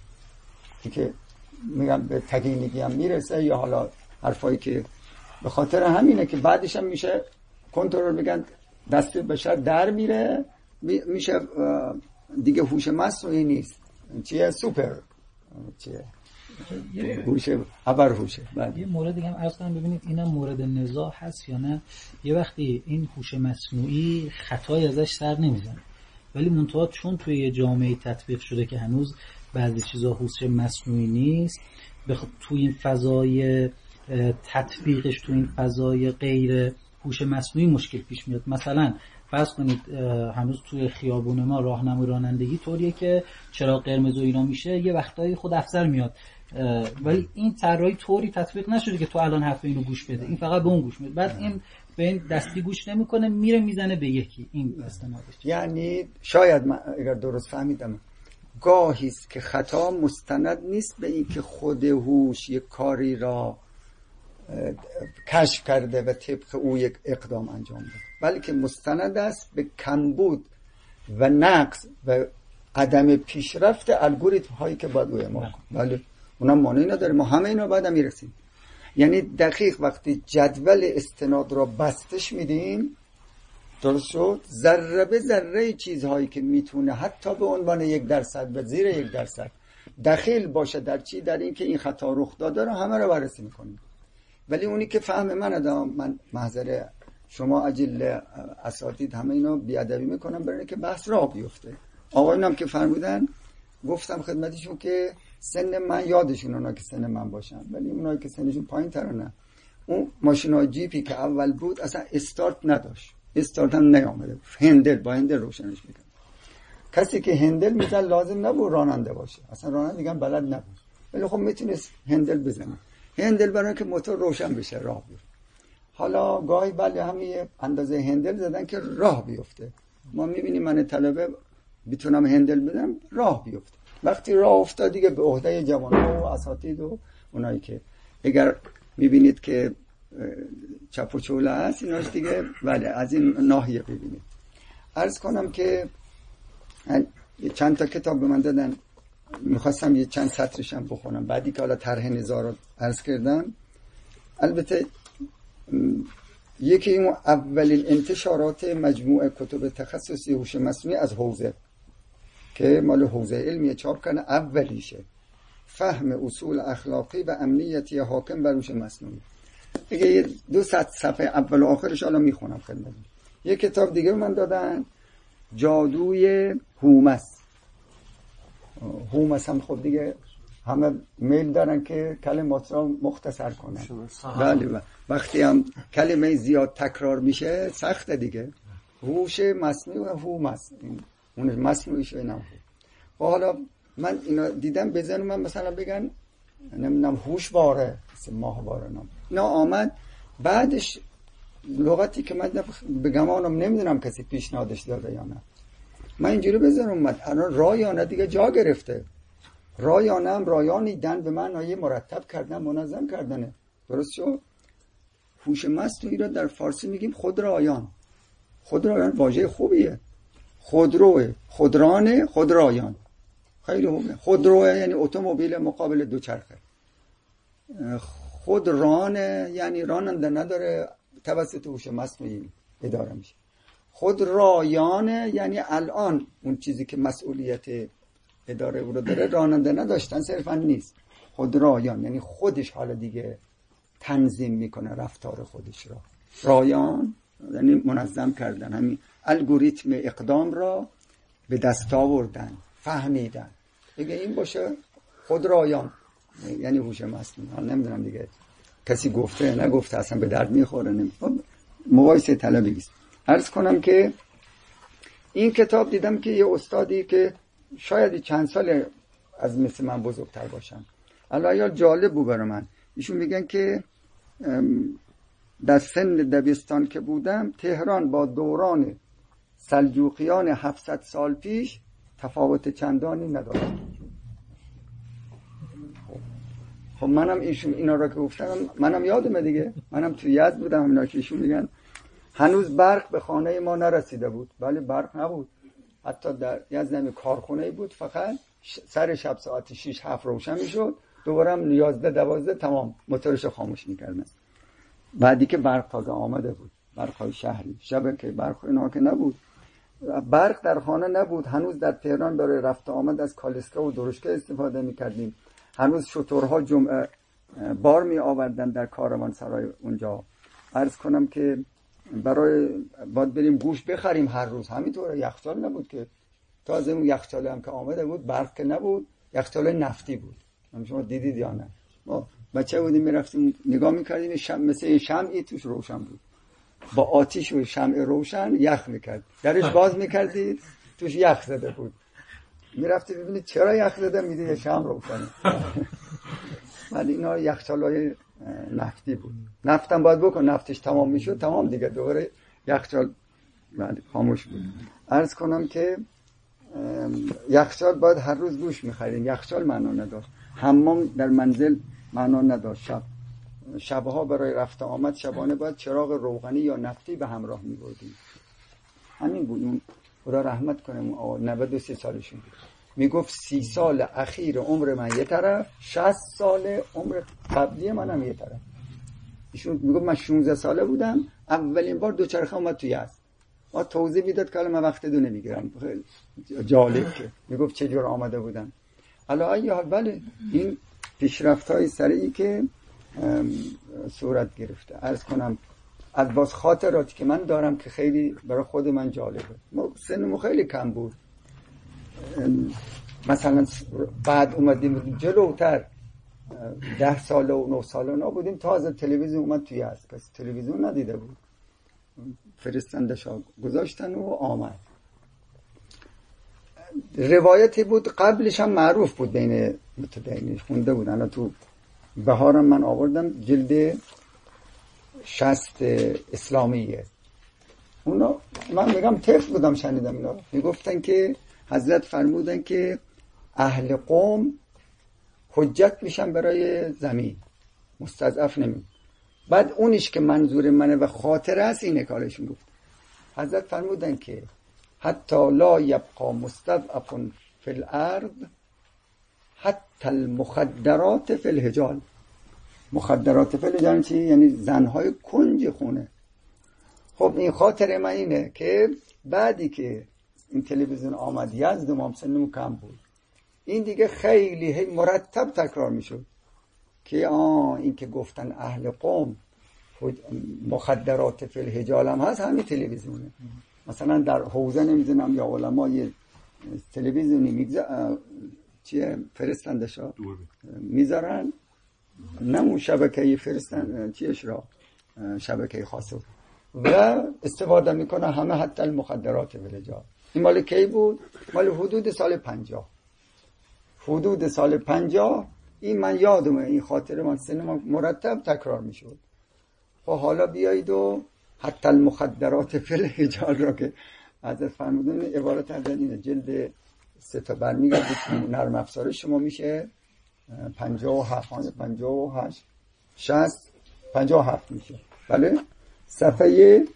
که میگم به تکینیکی هم میرسه، یا حالا حرفایی که به خاطر همینه که بعدش هم میشه کنترل میگن دست بشر در میره، میشه دیگه هوش مصنوعی نیست، چیه سوپر چیه هوشه ابر هوشه. یه مورد دیگه هم عرض کنم ببینید اینم مورد نزاع هست یا نه. یه وقتی این هوش مصنوعی خطایی ازش سر نمیزنه، ولی منتها چون توی یه جامعه تطبیق شده که هنوز بعضی چیزا هوش مصنوعی نیست، بخ... توی این فضای تطبیقش توی این فضای غیر هوش مصنوعی مشکل پیش میاد. مثلا فرض کنید هنوز توی خیابون ما راهنمای رانندگی طوریه که چراغ قرمز و اینا میشه یه وقتایی خود افسر میاد، ولی این طراحی طوری تطبیق نشده که تو الان حرف اینو گوش بده، این فقط به اون گوش میده، بعد این به این دستی گوش نمیکنه میره میزنه به یکی. این استنادش یعنی شاید من اگر درست فهمیدم گاهی است که خطا مستند نیست به این که خود هوش یک کاری را کشف کرده و طبق او یک اقدام انجام داده، بلکه مستند است به کمبود و نقص و عدم پیشرفت الگوریتم هایی که باید روی ما کنه. بله اونم مانعی نداره، ما همه اینا بعد هم میرسیم. یعنی دقیق وقتی جدول استناد را بستش میدیم، درست شد، ذره به ذره چیزهایی که میتونه حتی به عنوان یک درصد و زیر یک درصد دخیل باشه در چی، در این که این خطا رخ داده رو همه رو بررسی میکنیم. ولی اونی که فهم من ادام، من محضر شما اجل اساتید همه اینا بیادبی میکنم برای که بحث راه بیفته. آقایون هم که فرمودن گفتم خدمتشون که سن من یادشون اونا که سن من باشن، ولی اونایی که سنشون پایین تر نه، اون ماشینای جیپی که اول بود اصلا استارت نداشت، استارت هم نیامده، هندل با هندل روشنش میکرد. کسی که هندل میزد لازم نبود راننده باشه، اصلا راننده دیگه بلد نبود، ولی خب میتونست هندل بزنه. هندل برای که موتور روشن بشه، راه بیفته. حالا گاهی بله همین اندازه هندل زدن که راه بیفته. ما میبینیم من طلبه میتونم هندل بدم راه بیفته. وقتی راه افتاد دیگه به عهده جوانان و اساتید و اونایی که اگر میبینید که چپ و چوله هست ایناش دیگه بله از این ناحیه ببینید. عرض کنم که چند تا کتاب به من دادن، میخواستم یه چند سطرشم بخونم بعدی که حالا طرح نزار رو عرض کردم. البته یکی اون اولین انتشارات مجموعه کتب تخصصی هوش مصنوعی از حوزه که مال حوزه علمیه چاپ کنه، اولیشه فهم اصول اخلاقی و امنیتی حاکم بر هوش مصنوعی. دیگه دو صد صفحه اول و آخرش حالا میخونم خدمتتون. یه کتاب دیگه من دادن، جادوی هومس. هومس هم خب دیگه همه میل دارن که کلمات را مختصر کنن. بله وقتی هم کلمه زیاد تکرار میشه سخته دیگه. هوش مصنوعی و هومس، اون مصنوعی شو اینم. و حالا من اینا دیدم بزن من مثلا بگن نمیدونم هوش باره، مثل ماه باره نام اینا آمد. بعدش لغتی که من به گمانم نمیدونم کسی پیشنهادش داده یا نه، من اینجوری بزن اومد الان رایانه دیگه جا گرفته. رایانه هم رایانیدن به معنای مرتب کردن، منظم کردنه. درست شد؟ هوش مصنوعی را در فارسی میگیم خودرایان. خودرایان واژه خوبیه. خودروه، خودرانه، خودرایان. خیلی خوبه. خودروه یعنی اتومبیل مقابل دوچرخه. خودرانه یعنی راننده نداره، توسط هوش مصنوعی اداره میشه. خودرایانه یعنی الان اون چیزی که مسئولیت اداره او رو داره راننده نداشتن صرفا نیست. خودرایان یعنی خودش حالا دیگه تنظیم میکنه رفتار خودش را. رایان یعنی منظم کردن، همین الگوریتم اقدام را به دست آوردن، فهمیدن. دیگه این باشه خودرایان یعنی هوش مصنوعی. نمیدونم دیگه کسی گفته نگفته اصلا به درد میخوره نمیخوره، مقایسه طلبی است. عرض کنم که این کتاب دیدم که یه استادی که شاید چند سال از مثل من بزرگتر باشن، الان جالب بود برای من. ایشون میگن که در سن دبستان که بودم تهران با دوران سلجوقیان هفتصد سال پیش تفاوت چندانی نداشت. خب منم ایشون اینا را که گفتم منم یادمه دیگه، منم تو یزد بودم اینا که ایشون میگن هنوز برق به خانه ما نرسیده بود. ولی برق نبود، حتی در یزد کارخونه بود، فقط سر شب ساعت شش هفت روشن میشد، دوباره هم یازده دوازده تمام موتورش خاموش میکردن. بعدی که برق تازه آمده بود، برق‌های شهری، شبکه برق اینا که نبود، برق در خانه نبود. هنوز در تهران برای رفت آمد از کالسکه و درشکه استفاده میکردیم. هنوز شترها جمعه بار می آوردن در کاروانسرای اونجا. عرض کنم که برای باید بریم گوشت بخریم هر روز، همینطوره. یخچال نبود که، تازه اون یخچال هم که آمده بود برق که نبود، یخچال نفتی بود. شما دیدید یا نه؟ ما بچه بودیم میرفتیم نگاه میکردیم، شم مثل شمعی توش روشن بود، با آتیش و شمع روشن یخ میکرد، درش باز میکردید توش یخ زده بود، میرفتی ببینید چرا یخ زده، میدید شمع روشنه. ولی اینا یخچالای نفتی بود. نفتم باید بکن، نفتش تمام میشد تمام دیگه دوباره یخچال بعد خاموش بود. عرض کنم که یخچال باید هر روز گوش میخریم. یخچال معنا نداشت، حمام در منزل معنا نداشت. شب شبها برای رفت آمد شبانه باید چراغ روغنی یا نفتی به همراه می بردیم. همین بود. اون خدا رحمت کنه نود و سه سالشون بود. میگفت سی سال اخیر عمر من یه طرف، شصت سال عمر قبلی منم یه طرف. ایشون میگفت من شانزده ساله بودم اولین بار دوچرخه اومد توی یزد. ما توضیح میداد که من وقت دو نمیگیرم. خیلی جالب که میگفت چه جور آمده بودم. حالا ای حال بله این پیشرفت‌های سریعی که صورت گرفته. عرض کنم از باز خاطراتی که من دارم که خیلی برای خود من جالبه. ما سنمون خیلی کم بود. مثلا بعد اومدیم جلوتر ده ساله و نه ساله نا بودیم تازه تلویزیون اومد توی هست. کسی تلویزیون ندیده بود. فرستندش ها گذاشتن و آمد. روایتی بود قبلش هم معروف بود بین متدینش خونده بود. الان تو بهارم من آوردم جلد شصت اسلامیه. اونا من میگم طفل بودم شنیدم اینا میگفتن که حضرت فرمودن که اهل قوم حجت میشن برای زمین، مستضعف نمی. بعد اونیش که منظور منه و خاطره است اینه کارشون گفت. حضرت فرمودن که حتی لا یبقى مستضعف فی الارض حتی المخدرات فی الحجال. مخدرات فی الحجال چی؟ یعنی زنهای کنج خونه. خب این خاطر من اینه که بعدی که این تلویزیون آمد یزد ما هم سنمون کم بود، این دیگه خیلی مرتب تکرار میشد که آه این که گفتن اهل قوم مخدرات فی الحجال هم هست، همین تلویزیونه. مثلا در حوزه نمیدونم یا علما یه تلویزیونی میگذارن چیه فرستندشا میذارن، نمون شبکه‌ای فرستن چیش را شبکه خاصه و استفاده میکنه همه حتی المخدرات فی الحجال. این مال کی بود؟ مال حدود سال پنجاه. حدود سال پنجاه این من یادمه، این خاطر من سینما مرتب تکرار میشد. و حالا بیایید و حتی المخدرات فی الحجال را که حضرت فرمودن عبارت از اینه جلد سه تا برمیگرد نرم افزار شما میشه پنجاه و هفت پنجاه و هشت شصت پنجاه و هفت میشه. بله صفحه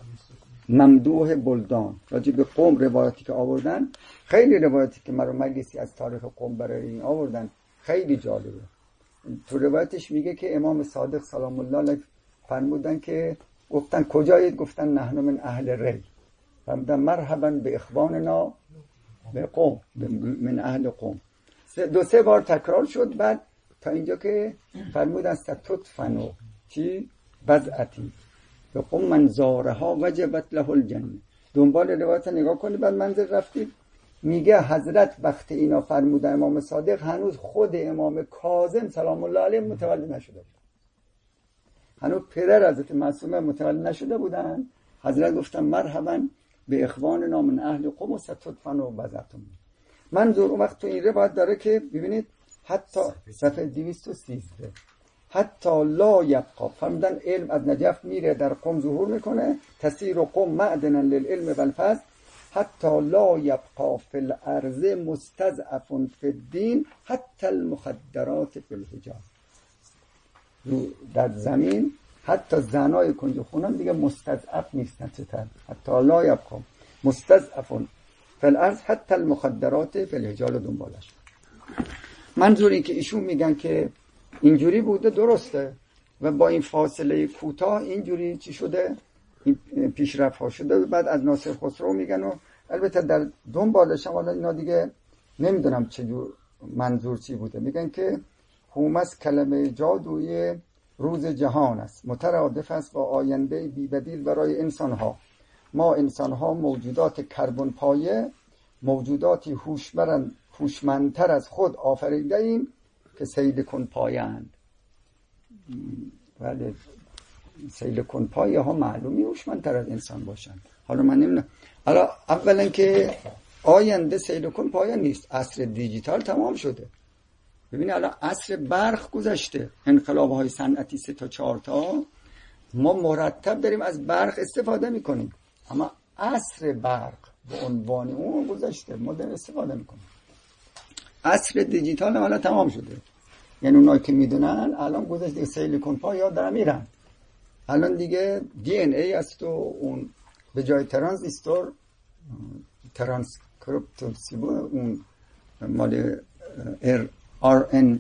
ممدوح بلدان راجع به قوم روایتی که آوردن، خیلی روایتی که مرا مجلسی از تاریخ قوم برای این آوردن خیلی جالبه. تو روایتش میگه که امام صادق سلام الله علیه فرمودن که گفتن کجایید؟ گفتن نحن من اهل ری. فرمودن مرحبا به اخواننا به قوم من اهل قوم. دو سه بار تکرار شد. بعد تا اینجا که فرمودن ستطفنو چی؟ بزعتی به قوم من زارها وجبت له الجنه. دنبال روایت نگاه کنید. بعد منظر رفتید میگه حضرت وقت اینا فرمودن امام صادق هنوز خود امام کاظم سلام الله علیه متولد نشده بود. هنوز پدر حضرت معصومه متولد نشده بودن. حضرت گفتن مرحبا به اخواننا من اهل قوم و ستطفنوا بزعتم. منظور اون وقت تو این روایت داره که ببینید حتی صفحه دویست و سیزده حتی لا یبقى فرمودن علم از نجف میره در قوم ظهور میکنه تسیر قوم معدنا للعلم والفضل حتی لا یبقى فی الارض مستضعف فی الدین حتی المخدرات فی الحجاز. در زمین حتی زنای کنج خونم دیگه مستضعف نیستن. چطور؟ حتی لا یبقى مستضعف فی الارض حتی المخدرات فی الحجاز دنبالش. منظوری که ایشون میگن که اینجوری بوده درسته و با این فاصله کوتاه اینجوری چی شده؟ این پیشرفت ها شده. بعد از ناصر خسرو میگن و البته در دنبالش هم حالا اینا دیگه نمیدونم چجور منظور چی بوده. میگن که هومس کلمه جادوی روز جهان است، مترادف است با آینده بی بدیل برای انسان ها. ما انسان ها موجودات کربن پایه، موجوداتی هوشمند هوشمندتر از خود آفریده ایم که سیل کن پایند. ولی سیل کن پایه ها معلومی هوشمندتر از انسان باشند. حالا من نمیدونم. حالا اولا که آینده سیل کن پایه نیست، عصر دیجیتال تمام شده. ببینید الان عصر برق گذشته، انقلاب های صنعتی سه تا چهار تا ما مرتب داریم از برق استفاده میکنیم، اما عصر برق به عنوان اون گذشته، ما داریم استفاده میکنیم. عصر دیجیتال حالا تمام شده. یعنی اونایی که میدونن الان گذشت دیگه سیلیکون پا یا دارن میرن، الان دیگه دی ان ای است و اون به جای ترانزیستور ترانسکریپتوم اون مال آر ان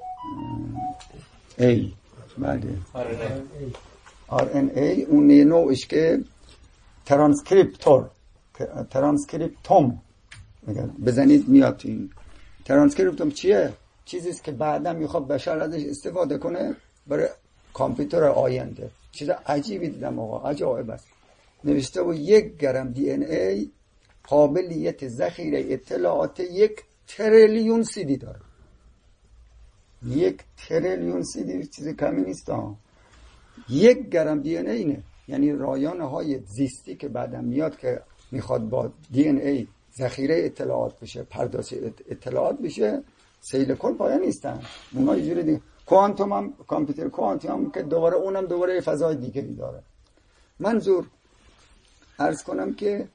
ای بله آر ان ای اون نوعش که ترانسکریپتور ترانسکریپتوم بزنید میاد تو این ترانسکریپتوم چیه؟ چیزیست که بعدا میخواد بشر ازش استفاده کنه برای کامپیوتر آینده. چیز عجیبی دیدم آقا، عجایب است. نوشته و یک گرم دی ان ای قابلیت ذخیره اطلاعات یک تریلیون سی دی داره. یک تریلیون سی دی چیز کمی نیست ها. یک گرم دی ان ای اینه، یعنی رایانه های زیستی که بعدا میاد که میخواد با دی ان ای ذخیره اطلاعات بشه، پرداز اطلاعات بشه، سیلیکون پایه نیستن. اونا یه جوری دیگه. کوانتوم هم کامپیوتر کوانتوم که دوباره اونم دوباره فضای دیگری داره. منظور عرض کنم که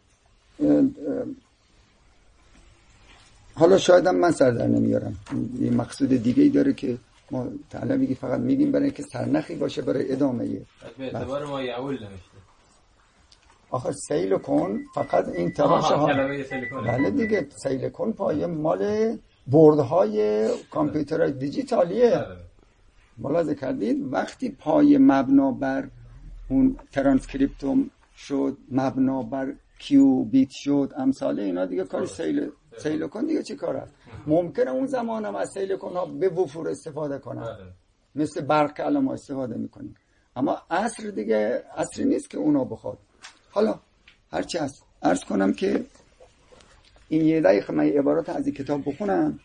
حالا شایدم من سر در نمیارم، یه مقصود دیگه ای داره که ما طلبی که فقط میگیم برای که سرنخی باشه برای ادامه. به اعتبار ما یعول نمیشه. آخر سیلیکون فقط این تراشه ها بله دیگه، سیلیکون پایه مال بردهای کامپیوترهای دیجیتالیه. ملاحظه کردید وقتی پایه مبنا بر اون ترانسکریپتوم شد، مبنا بر کیوبیت شد، امثال اینا دیگه کار سیل سیلیکون دیگه چی کار است؟ ممکنه اون زمان هم از سیلیکون ها به وفور استفاده کنن، مثل برق که الان ما استفاده میکنیم، اما عصر دیگه عصری نیست که اونا بخواد. حالا هرچی هست عرض کنم که این یه دقیقه من عبارات از این کتاب بخونم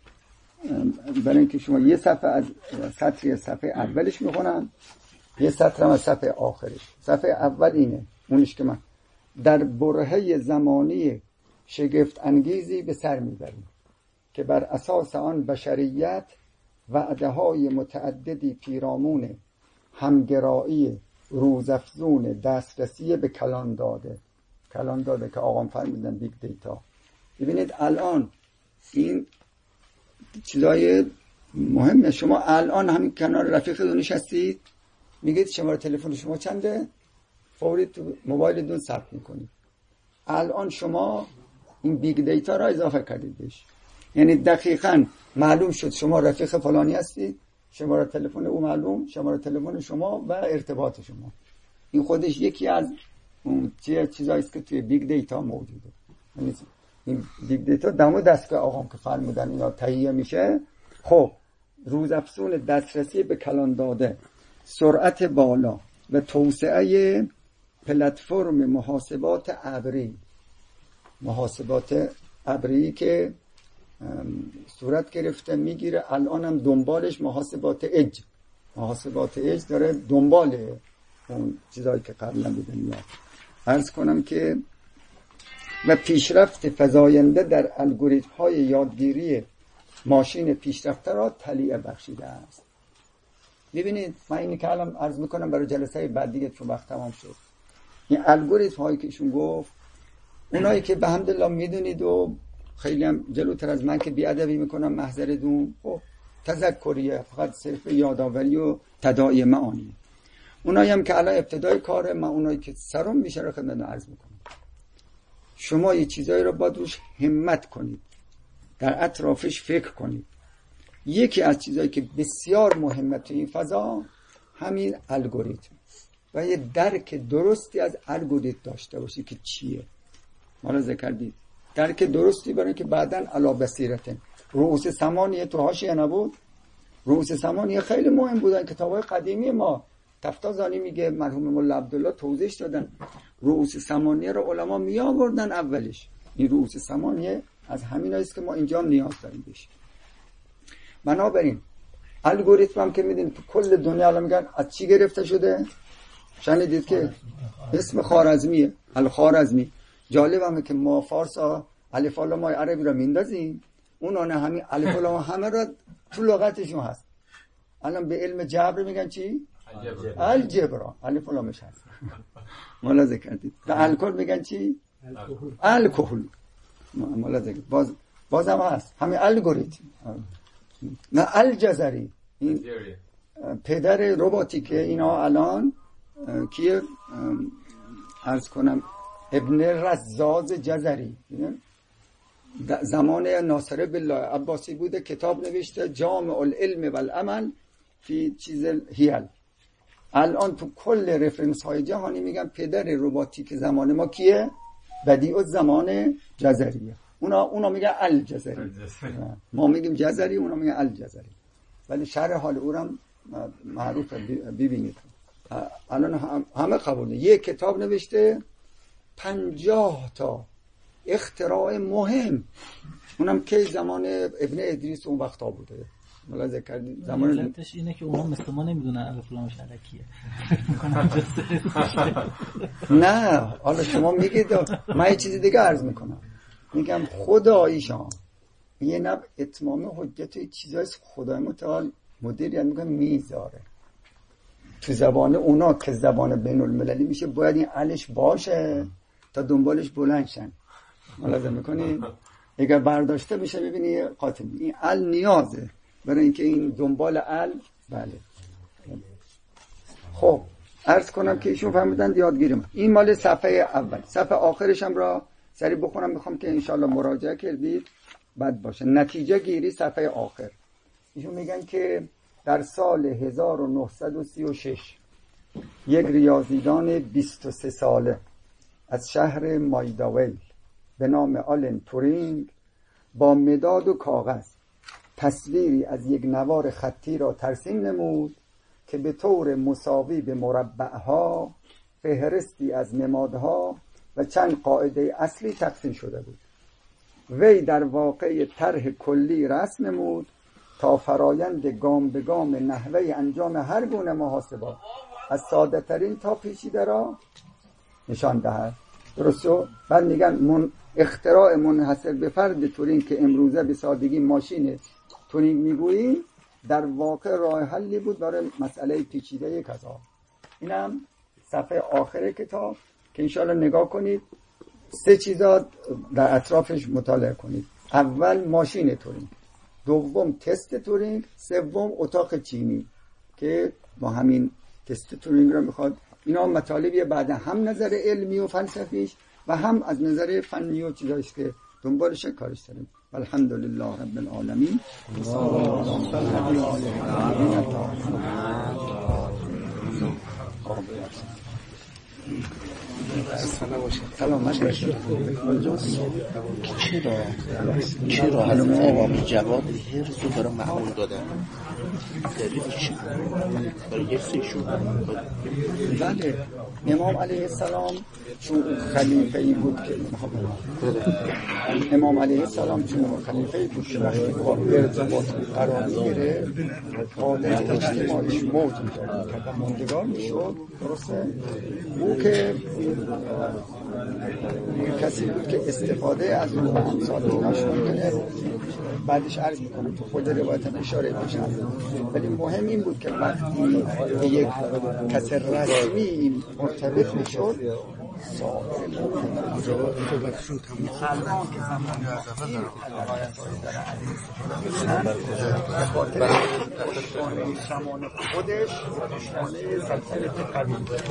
برای اینکه شما یه صفحه از سطری صفحه اولش میخونم، یه سطرم از صفحه آخرش. صفحه اول اینه، اونش که من در برهه زمانی شگفت انگیزی به سر میبریم که بر اساس آن بشریت وعده های متعددی پیرامون همگرایی روزافزون دسترسی به کلان داده کلان داده که آقام فرمودن بیگ دیتا. ببینید الان این چیزای مهمه. شما الان همین کنار رفیقتون نشستید، میگید شماره تلفن شما چنده، فوری تو موبایلتون ثبت میکنید. الان شما این بیگ دیتا را اضافه کردید بهش، یعنی دقیقاً معلوم شد شما رفیق فلانی هستید، شماره تلفن او معلوم، شماره تلفن شما و ارتباط شما. این خودش یکی از اون چیزایی است که توی بیگ دیتا موجوده. یعنی این بیگ دیتا دم دستگاه آقام که فرمودن اینا تهیه میشه. خب روزافزون دسترسی به کلان داده، سرعت بالا و توسعه پلتفرم محاسبات ابری، محاسبات ابری که صورت گرفته میگیره الان هم دنبالش محاسبات اج محاسبات اج داره دنبال اون چیزایی که قبلا بوده میاد. عرض کنم که و پیشرفت فزاینده در الگوریتم های یادگیری ماشین پیشرفته را تلیعه بخشیده است. ببینید من اینی که الان عرض میکنم برای جلسه بعد دیگه چون وقت تمام شد، این الگوریتم هایی که ایشون گفت، اونایی که به حمدالله میدونید و خیلی هم جلوتر از من که بیادبی میکنم محضرتون، خب تذکریه، فقط صرف یادآوری و تداعی معانی. اونایی هم که الان ابتدای کاره، من اونایی که سرم میشه رو خدمتتون عرض میکنم. شما یه چیزایی رو باید روش همت کنید، در اطرافش فکر کنید. یکی از چیزایی که بسیار مهمه تو این فضا همین الگوریتم و یه درک درستی از الگوریتم داشته باشی که چیه. مالا ذکر کردید درک درستی برای که بعداً علا بصیرته. رؤوس ثمانیه تو حاشیه نبود؟ رؤوس ثمانیه خیلی مهم بودن، کتابای قدیمی ما تفتازانی میگه، مرحوم مولا عبدالله توضیح دادن. رؤوس ثمانیه رو علما می آوردن اولش. این رؤوس ثمانیه از همینایی است که ما اینجا نیاز داریم بهش. بنابراین الگوریتم هم که میدونید که کل دنیا الان میگن از چی گرفته شده؟ شنیدید که اسم خوارزمیه، الخوارزمی. جالب همه که ما فارسا الف و لام عربی رو میندازیم، اونا نه همین الف و لام همه را تو لغتشون هست. الان به علم جبر میگن چی؟ الجبرا. الف و لامش هست. ملاحظه کردید. به الکل میگن چی؟ الکل. ملاحظه کردید. باز بازم هست همین الگوریتم. نه الجزری، این پدر رباتیک اینا الان کیه عرض کنم، ابن رزاز جزری، زمان ناصر بالله عباسی بوده، کتاب نوشته جامع العلم والعمل فی چیز هیل. الان تو کل رفرنس های جهانی میگن پدر رباتیک زمان ما کیه؟ بدیع الزمان جزریه. اونا اونا میگن الجزری، ما میگیم جزری، اونا میگن الجزری، ولی شرح حال او هم معروفه، ببینید الان همه قبوله. یک کتاب نوشته پنجاه تا اختراع مهم، اونم که زمان ابن ادریس اون وقتا بوده. ملاحظه کردید زمان علتش اینه که اونها مثل ما نمیدونن الف لام شرکیه. نه حالا شما میگید، من یه چیزی دیگه عرض میکنم، میگم خداییشان یه نب اتمام حجت و چیزای خدای متعال مدیریت میکنه میذاره تو زبان اونا که زبان بین المللی میشه، باید این علش باشه تا دنبالش بلند شن. ملاحظه میکنی اگر برداشته بشه ببینی قاطع این ال نیازه برای اینکه این دنبال ال. بله خب عرض کنم که ایشون فهمیدن یادگیری من. این مال صفحه اول. صفحه آخرش هم را سریع بخونم، میخوام که انشالله مراجعه کردید بد باشه. نتیجه گیری صفحه آخر. ایشون میگن که در سال هزار و نهصد و سی و شش یک ریاضیدان بیست و سه ساله از شهر مایداویل به نام آلن تورینگ با مداد و کاغذ تصویری از یک نوار خطی را ترسیم نمود که به طور مساوی به مربعها فهرستی از نمادها و چند قاعده اصلی تقسیم شده بود. وی در واقع طرح کلی رسم نمود تا فرایند گام به گام نحوه انجام هر گونه محاسبات از ساده ترین تا پیچیده را نشان دهد. درسته؟ بعد میگن من اختراع منحصر به فرد تورینگ که امروزه به سادگی ماشین تورینگ میگویی، در واقع راه حلی بود برای مسئله پیچیده کذا. اینم صفحه آخر کتاب که انشاءالله نگاه کنید، سه چیزا در اطرافش مطالعه کنید. اول ماشین تورینگ، دوم تست تورینگ، سوم اتاق چینی که با همین تست تورینگ رو میخواد. اینا مطالبی بعد هم نظر علمی و فلسفیش و هم از نظر فنی و چیزایش که دنبالش کارش داریم. الحمدلله رب العالمین. سلامت باشید. چرا چرا حضرت امام جواد هرز رو برای معمول دادن؟ دلیلش برای یه سیشون؟ بله امام علیه السلام چون خلیفه ای بود که امام علیه السلام چون خلیفه ای بود که وقتی با ارتباط قرار میگیره قادر اجتماعیش موج میداد که ماندگار میشد. درسته؟ او که کسی بود که استفاده از اون و امثال ایناش ممکنه بعدش عرض میکنم تو خود روایت هم اشاره بشن، ولی مهم این بود که وقتی یک کس رسمی مرتبط میشد سابقه صحبتشون تمام خلقان که زمانی از اول داره زمان خودش دشمانه سلطنت قوی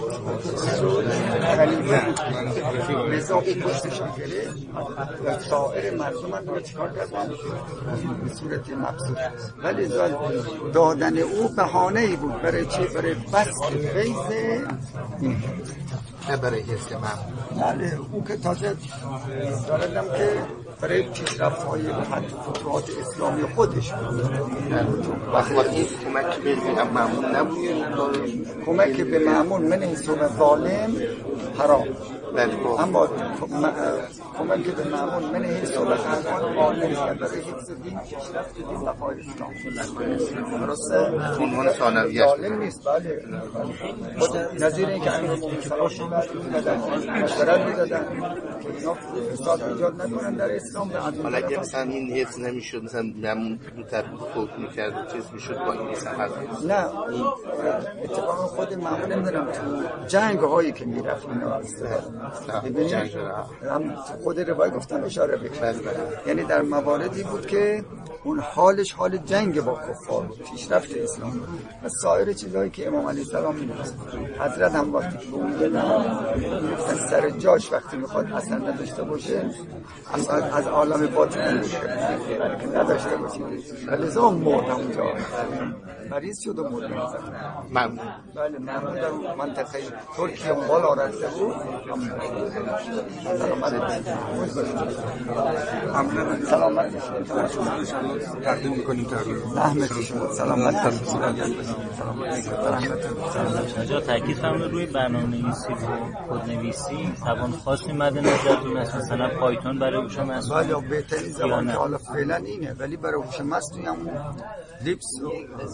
لذا این پستشان گرفت و سایر مردم هم رو چکار کردن به صورت مبسوط، ولی دادن او بهانه‌ای بود برای چی؟ برای بسط فیض این نه برای حس من. بله او که تازه داردم که برای پیشرفت های حتی فتوحات اسلامی خودش بود. وقتی این کمک به مأمون نبود، کمک به مأمون من حساب ظالم حرام، اما کمک به مأمون من حساب قرآن قانون برای حفظ دین، پیشرفت دین و فاید اسلام. درسته؟ عنوان ثانویه ظالم نیست. بله نظیر این که امیرالمومنین سلام میدادن مشورت میدادن که اینا فساد ایجاد نکنن در اسلام. حالا اگه مثلا این حفظ نمیشد، مثلا نمون زودتر فوت میکرد چیز میشد با این سفر؟ نه این اتفاق خود مأمون نمیدونم تو جنگ هایی که میرفت اینا ببینید هم خود روایت گفتم اشاره بکنم، یعنی در مواردی بود که اون حالش حال جنگ با کفار بود، پیشرفت اسلام بود و سایر چیزایی که امام علیه السلام می‌دونست. حضرت هم وقتی که اون گفتن سر جاش وقتی میخواد اصلا نداشته باشه از, از عالم باطن نداشته باشه، لذا مرد همونجا مریض شد و مرد. ممنون. بله ممنون. در منطقه ترکیه اون بالا رفته بود. سلامت سلامت تقدیم میکنیم تقدیم رحمت شما. سلامت جا تاکید فرمودید روی برنامه‌نویسی و کدنویسی زبان خاصی مد نظرتون هست، مثلا پایتون برای هوش مصنوعی؟ بله بهترین زبان که حالا فعلا اینه، ولی برای هوش مصنوعی هم لیپس و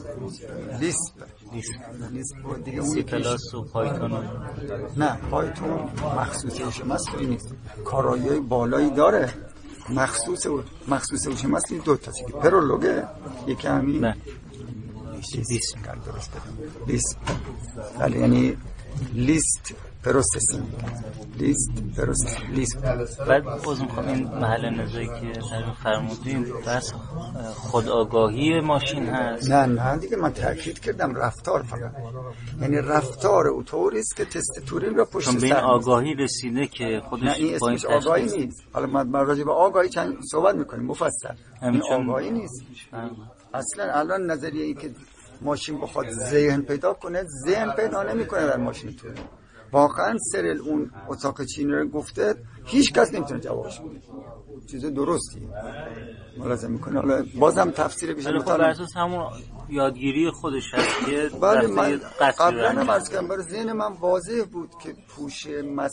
لیسپ لیسپ دیگه اون سی پلاس و پایتون. نه پایتون مخصوص هوش مصنوعی نیست، کارایی بالایی داره. مخصوص مخصوص هوش مصنوعی دو تا چیزه، پرولوگه یکی همین نه لیسپ درست لیسپ بله، یعنی لیست پروسسینگ لیست پروسس لیست. بعد باز میخوام این محل نظری که در فرمودین بس خودآگاهی ماشین هست. نه نه دیگه من تاکید کردم رفتار فقط، یعنی رفتار او طوری است که تست تورین را پشت سر به این آگاهی رسیده که خودش نه این اسمش آگاهی نیست. حالا ما راجع به آگاهی چند صحبت میکنیم مفصل. این آگاهی نیست اصلا. الان نظریه ای که ماشین بخواد ذهن پیدا کنه، ذهن پیدا نمیکنه در ماشین تو. واقعا سرل اون اتاق چینی رو گفته، هیچ کس نمیتونه جوابش بده. چیز درستی ملازم میکنه. حالا بازم تفسیر بیشتر خب بر اساس همون یادگیری خودش هست که بله من قبلا هم عرض کردم برای ذهن من واضح بود که پوش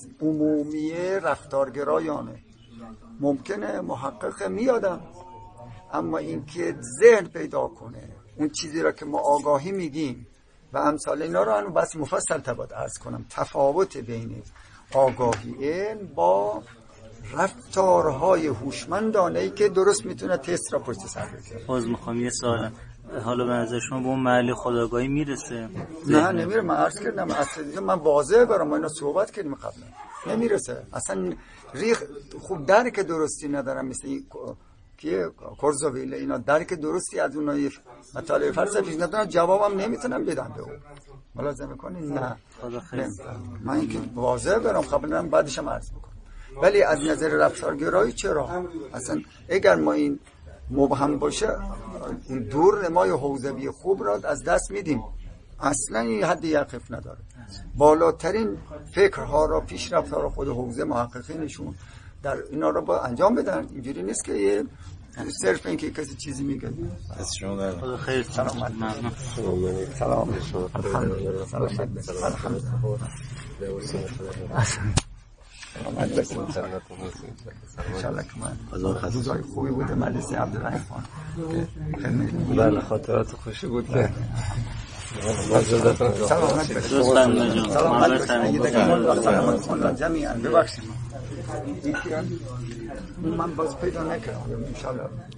عمومی رفتارگرایانه ممکنه محقق میادم، اما اینکه ذهن پیدا کنه اون چیزی را که ما آگاهی میگیم و امثال اینا رو هم بس مفصل تباد عرض کنم. تفاوت بین آگاهی علم با رفتارهای هوشمندانه‌ای که درست میتونه تست را پشت سر بگیره. باز میخوام یه سوال، حالا به نظر شما به اون محل خودآگاهی میرسه؟ نه نمیره. من عرض کردم اصلا من واضحه برام اینا صحبت کردیم قبلا، نمیرسه اصلا. ریخ خوب درک درستی ندارم، مثل این که کورزویل اینا درک درستی از اونها مطالعه فلسفی ندارن، جوابم نمیتونم بدم به اون. ملاحظه میکنین؟ نه من اینکه واضح برام قبلا بعدش هم عرض میکنم. ولی از نظر رفتارگرایی چرا اصلا اگر ما این مبهم باشه اون دور نمای حوزوی خوب را از دست میدیم، اصلا این حد یقف نداره. بالاترین فکرها را پیشرفت‌ها را خود حوزه محققینشون در اینا رو با انجام بدن. اینجوری نیست که یه صرف این که کسی چیزی میگه. از شما خدا خیر. سلامت. سلام. سلامت باشید. انشالله که من روزای خوبی بوده مجلس عبدالرحمن که بله خاطرات خوشی بود که سلامت باشید. سلامت باشید جمیعا. ببخشید من باز پیدا نکردم انشالله